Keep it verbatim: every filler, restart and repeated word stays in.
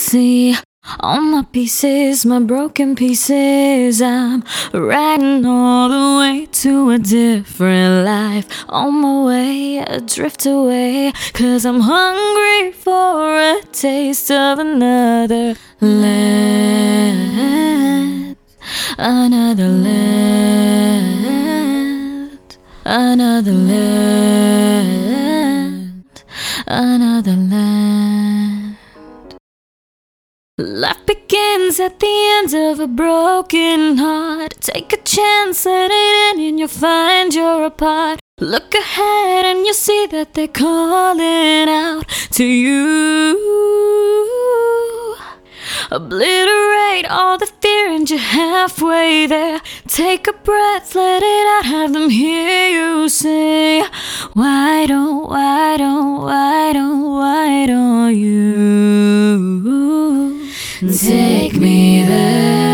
see all my pieces, my broken pieces. I'm riding all the way to a different life, on my way, adrift away, 'cause I'm hungry for a taste of another land, another land, another land, another land. Life begins at the end of a broken heart. Take a chance, let it in, and you'll find you're apart. Look ahead and you'll see that they're calling out to you. Obliterate all the fear and you're halfway there. Take a breath, let it out, have them hear you say, why don't, why don't, why don't, why don't you take me there?